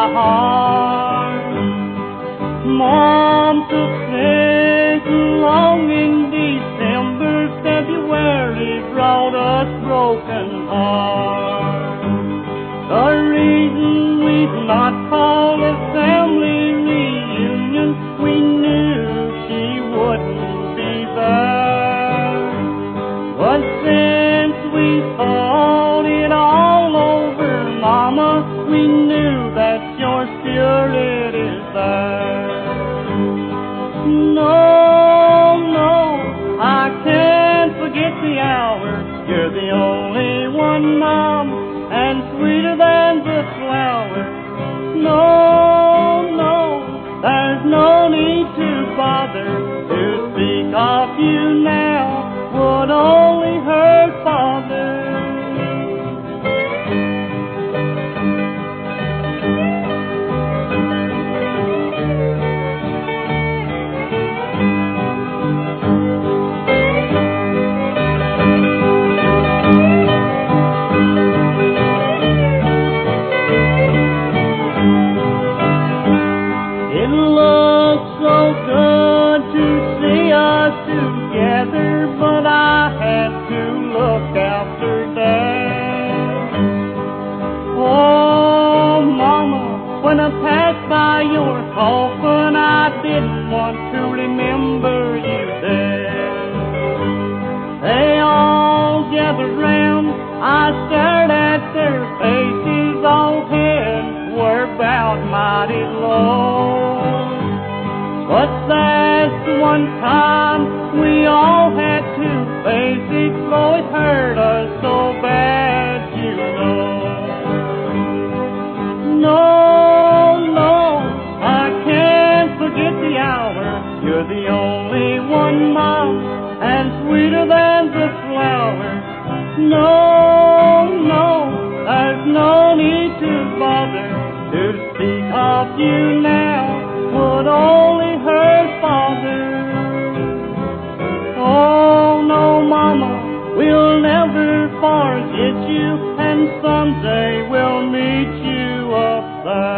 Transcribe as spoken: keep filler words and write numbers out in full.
my heart. Mom took sick long in December, February brought us broken hearts. The reason we've not called a family reunion, we knew she wouldn't be there. But since we thought it all over, Mama, we knew that your spirit is there. No, no, I can't forget the hour. You're the only one, Mom, and sweeter than the flower. No, no, there's no need to bother. To speak of you now would only hurt Father. It looks so good to see us together, but I had to look after Dad. Oh, Mama, when I passed by your coffin, I didn't want to remember you there. They all gathered round, I stared at their faces, all heads were bowed mighty low. But that's one time we all had to face it, though it hurt us so bad, you know. No, no, I can't forget the hour. You're the only one, Mom, and sweeter than the flower. No, no, there's no need to bother. To speak of you now would only hurt Father. Oh, no, Mama, we'll never forget you, and someday we'll meet you up there.